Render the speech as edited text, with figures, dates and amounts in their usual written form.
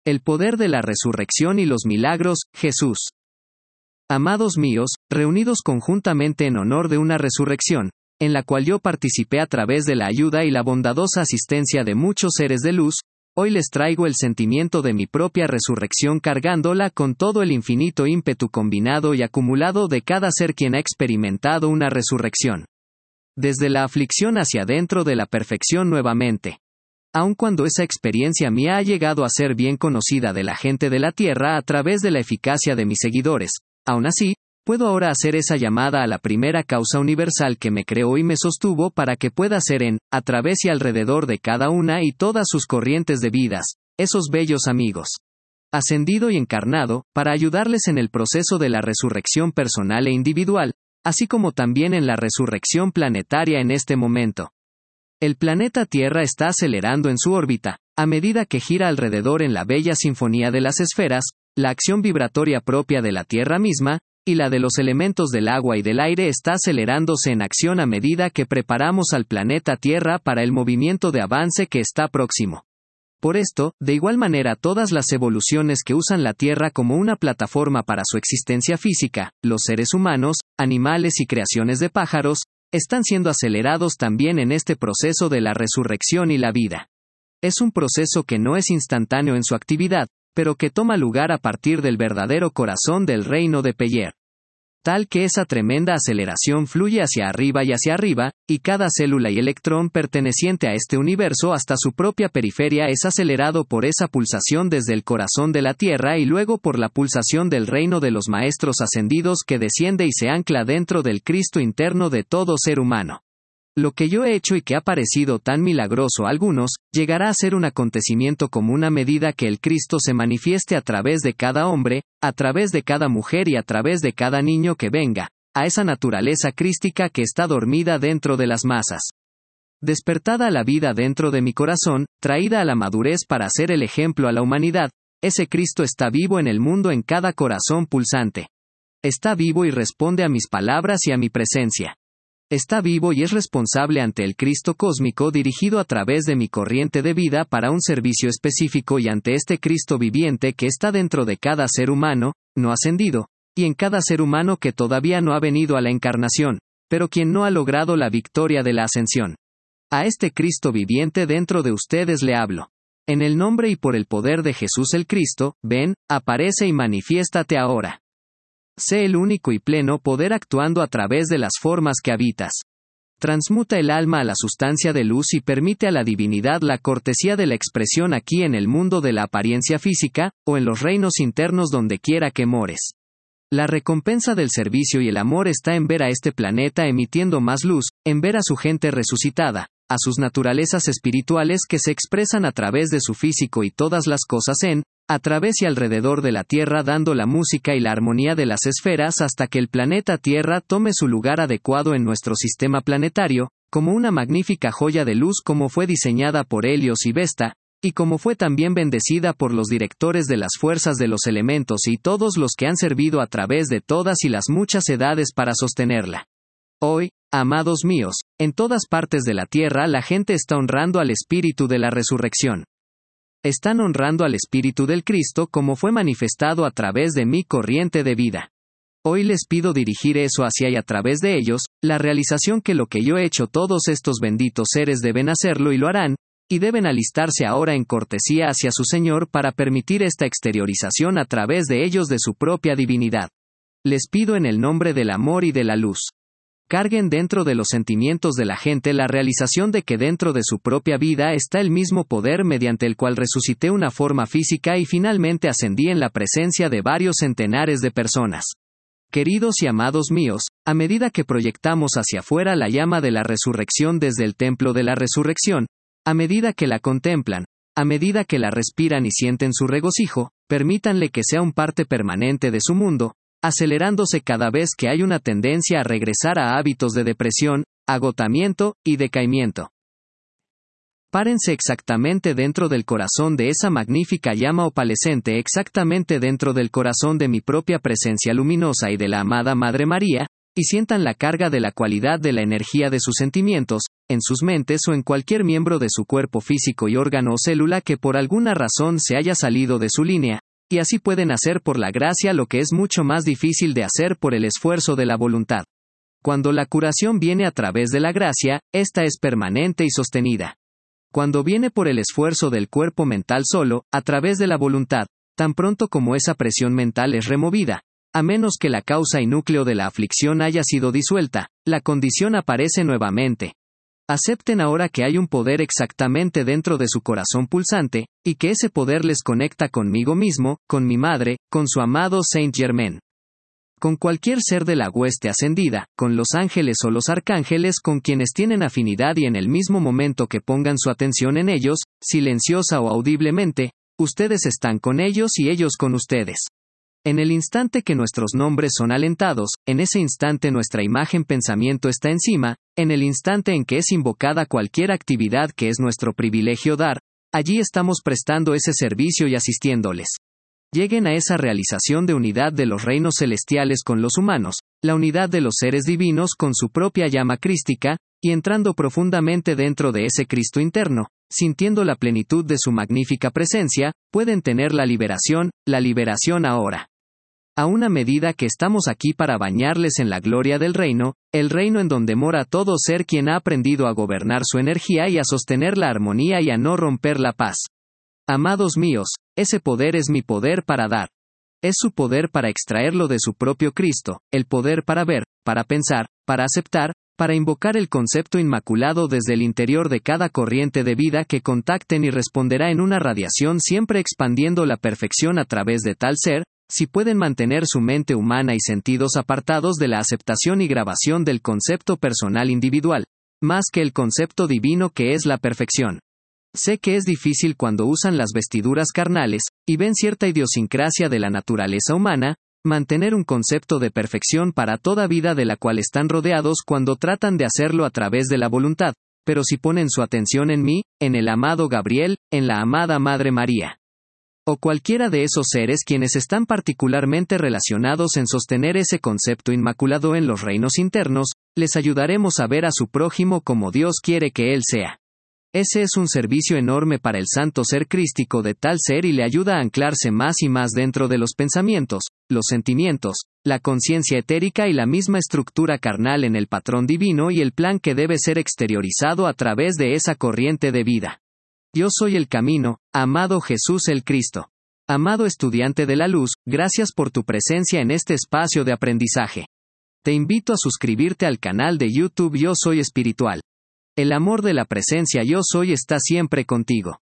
El poder de la resurrección y los milagros, Jesús. Amados míos, reunidos conjuntamente en honor de una resurrección, en la cual yo participé a través de la ayuda y la bondadosa asistencia de muchos seres de luz, hoy les traigo el sentimiento de mi propia resurrección cargándola con todo el infinito ímpetu combinado y acumulado de cada ser quien ha experimentado una resurrección. Desde la aflicción hacia dentro de la perfección nuevamente. Aun cuando esa experiencia mía ha llegado a ser bien conocida de la gente de la tierra a través de la eficacia de mis seguidores, aún así, puedo ahora hacer esa llamada a la primera causa universal que me creó y me sostuvo para que pueda ser a través y alrededor de cada una y todas sus corrientes de vidas, esos bellos amigos. Ascendido y encarnado, para ayudarles en el proceso de la resurrección personal e individual, así como también en la resurrección planetaria en este momento. El planeta Tierra está acelerando en su órbita, a medida que gira alrededor en la bella sinfonía de las esferas, la acción vibratoria propia de la Tierra misma, y la de los elementos del agua y del aire está acelerándose en acción a medida que preparamos al planeta Tierra para el movimiento de avance que está próximo. Por esto, de igual manera todas las evoluciones que usan la Tierra como una plataforma para su existencia física, los seres humanos, animales y creaciones de pájaros, están siendo acelerados también en este proceso de la resurrección y la vida. Es un proceso que no es instantáneo en su actividad, pero que toma lugar a partir del verdadero corazón del reino de Peyer. Tal que esa tremenda aceleración fluye hacia arriba, y cada célula y electrón perteneciente a este universo hasta su propia periferia es acelerado por esa pulsación desde el corazón de la Tierra y luego por la pulsación del reino de los maestros ascendidos que desciende y se ancla dentro del Cristo interno de todo ser humano. Lo que yo he hecho y que ha parecido tan milagroso a algunos, llegará a ser un acontecimiento común a medida que el Cristo se manifieste a través de cada hombre, a través de cada mujer y a través de cada niño que venga, a esa naturaleza crística que está dormida dentro de las masas. Despertada a la vida dentro de mi corazón, traída a la madurez para ser el ejemplo a la humanidad, ese Cristo está vivo en el mundo en cada corazón pulsante. Está vivo y responde a mis palabras y a mi presencia. Está vivo y es responsable ante el Cristo cósmico dirigido a través de mi corriente de vida para un servicio específico y ante este Cristo viviente que está dentro de cada ser humano, no ascendido, y en cada ser humano que todavía no ha venido a la encarnación, pero quien no ha logrado la victoria de la ascensión. A este Cristo viviente dentro de ustedes le hablo. En el nombre y por el poder de Jesús el Cristo, ven, aparece y manifiéstate ahora. Sé el único y pleno poder actuando a través de las formas que habitas. Transmuta el alma a la sustancia de luz y permite a la divinidad la cortesía de la expresión aquí en el mundo de la apariencia física, o en los reinos internos donde quiera que mores. La recompensa del servicio y el amor está en ver a este planeta emitiendo más luz, en ver a su gente resucitada, a sus naturalezas espirituales que se expresan a través de su físico y todas las cosas a través y alrededor de la Tierra dando la música y la armonía de las esferas hasta que el planeta Tierra tome su lugar adecuado en nuestro sistema planetario, como una magnífica joya de luz como fue diseñada por Helios y Vesta, y como fue también bendecida por los directores de las fuerzas de los elementos y todos los que han servido a través de todas y las muchas edades para sostenerla. Hoy, amados míos, en todas partes de la Tierra la gente está honrando al espíritu de la resurrección. Están honrando al Espíritu del Cristo como fue manifestado a través de mi corriente de vida. Hoy les pido dirigir eso hacia y a través de ellos, la realización que lo que yo he hecho todos estos benditos seres deben hacerlo y lo harán, y deben alistarse ahora en cortesía hacia su Señor para permitir esta exteriorización a través de ellos de su propia divinidad. Les pido en el nombre del amor y de la luz. Carguen dentro de los sentimientos de la gente la realización de que dentro de su propia vida está el mismo poder mediante el cual resucité una forma física y finalmente ascendí en la presencia de varios centenares de personas. Queridos y amados míos, a medida que proyectamos hacia afuera la llama de la resurrección desde el templo de la resurrección, a medida que la contemplan, a medida que la respiran y sienten su regocijo, permítanle que sea un parte permanente de su mundo, acelerándose cada vez que hay una tendencia a regresar a hábitos de depresión, agotamiento y decaimiento. Párense exactamente dentro del corazón de esa magnífica llama opalescente, exactamente dentro del corazón de mi propia presencia luminosa y de la amada Madre María, y sientan la carga de la cualidad de la energía de sus sentimientos, en sus mentes o en cualquier miembro de su cuerpo físico y órgano o célula que por alguna razón se haya salido de su línea, y así pueden hacer por la gracia lo que es mucho más difícil de hacer por el esfuerzo de la voluntad. Cuando la curación viene a través de la gracia, esta es permanente y sostenida. Cuando viene por el esfuerzo del cuerpo mental solo, a través de la voluntad, tan pronto como esa presión mental es removida, a menos que la causa y núcleo de la aflicción haya sido disuelta, la condición aparece nuevamente. Acepten ahora que hay un poder exactamente dentro de su corazón pulsante, y que ese poder les conecta conmigo mismo, con mi madre, con su amado Saint Germain. Con cualquier ser de la hueste ascendida, con los ángeles o los arcángeles con quienes tienen afinidad y en el mismo momento que pongan su atención en ellos, silenciosa o audiblemente, ustedes están con ellos y ellos con ustedes. En el instante que nuestros nombres son alentados, en ese instante nuestra imagen-pensamiento está encima, en el instante en que es invocada cualquier actividad que es nuestro privilegio dar, allí estamos prestando ese servicio y asistiéndoles. Lleguen a esa realización de unidad de los reinos celestiales con los humanos, la unidad de los seres divinos con su propia llama crística, y entrando profundamente dentro de ese Cristo interno, sintiendo la plenitud de su magnífica presencia, pueden tener la liberación ahora. A una medida que estamos aquí para bañarles en la gloria del reino, el reino en donde mora todo ser quien ha aprendido a gobernar su energía y a sostener la armonía y a no romper la paz. Amados míos, ese poder es mi poder para dar. Es su poder para extraerlo de su propio Cristo, el poder para ver, para pensar, para aceptar, para invocar el concepto inmaculado desde el interior de cada corriente de vida que contacten y responderá en una radiación siempre expandiendo la perfección a través de tal ser, si pueden mantener su mente humana y sentidos apartados de la aceptación y grabación del concepto personal individual, más que el concepto divino que es la perfección. Sé que es difícil cuando usan las vestiduras carnales, y ven cierta idiosincrasia de la naturaleza humana, mantener un concepto de perfección para toda vida de la cual están rodeados cuando tratan de hacerlo a través de la voluntad, pero si ponen su atención en mí, en el amado Gabriel, en la amada Madre María, o cualquiera de esos seres quienes están particularmente relacionados en sostener ese concepto inmaculado en los reinos internos, les ayudaremos a ver a su prójimo como Dios quiere que él sea. Ese es un servicio enorme para el santo ser crístico de tal ser y le ayuda a anclarse más y más dentro de los pensamientos, los sentimientos, la conciencia etérica y la misma estructura carnal en el patrón divino y el plan que debe ser exteriorizado a través de esa corriente de vida. Yo soy el camino, amado Jesús el Cristo. Amado estudiante de la luz, gracias por tu presencia en este espacio de aprendizaje. Te invito a suscribirte al canal de YouTube Yo Soy Espiritual. El amor de la presencia Yo Soy está siempre contigo.